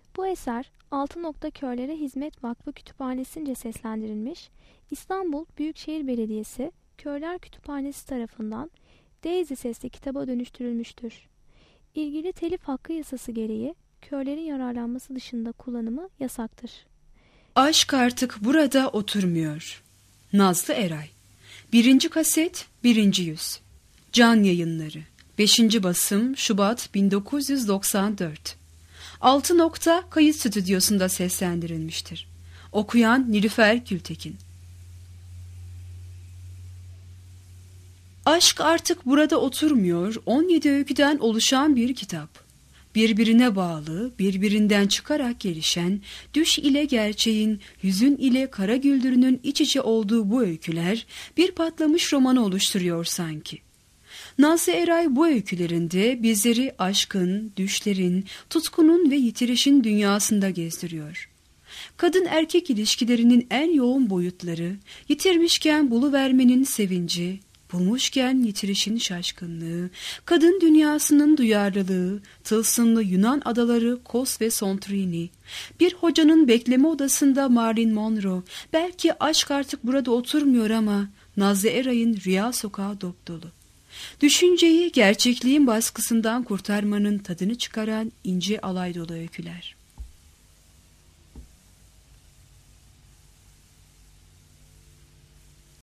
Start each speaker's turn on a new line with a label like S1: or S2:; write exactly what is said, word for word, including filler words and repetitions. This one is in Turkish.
S1: Bu eser Altı Nokta Körlere Hizmet Vakfı Kütüphanesi'nce seslendirilmiş, İstanbul Büyükşehir Belediyesi Körler Kütüphanesi tarafından Daisy sesli kitaba dönüştürülmüştür. İlgili telif hakkı yasası gereği körlerin yararlanması dışında kullanımı yasaktır.
S2: Aşk artık burada oturmuyor. Nazlı Eray. Birinci kaset, birinci yüz. Can Yayınları. Beşinci basım, Şubat bin dokuz yüz doksan dört. Altı Nokta Kayıt Stüdyosu'nda seslendirilmiştir. Okuyan Nilüfer Gültekin. Aşk artık burada oturmuyor. on yedi öyküden oluşan bir kitap. Birbirine bağlı, birbirinden çıkarak gelişen, düş ile gerçeğin, hüzün ile kara güldürünün iç içe olduğu bu öyküler bir patlamış romanı oluşturuyor sanki. Nazlı Eray bu öykülerinde bizleri aşkın, düşlerin, tutkunun ve yitirişin dünyasında gezdiriyor. Kadın erkek ilişkilerinin en yoğun boyutları, yitirmişken buluvermenin sevinci, bulmuşken yitirişin şaşkınlığı, kadın dünyasının duyarlılığı, tılsımlı Yunan adaları Kos ve Santorini, bir hocanın bekleme odasında Marilyn Monroe, belki aşk artık burada oturmuyor ama Nazlı Eray'ın rüya sokağı dopdolu. Düşünceyi gerçekliğin baskısından kurtarmanın tadını çıkaran ince alay dolu öyküler.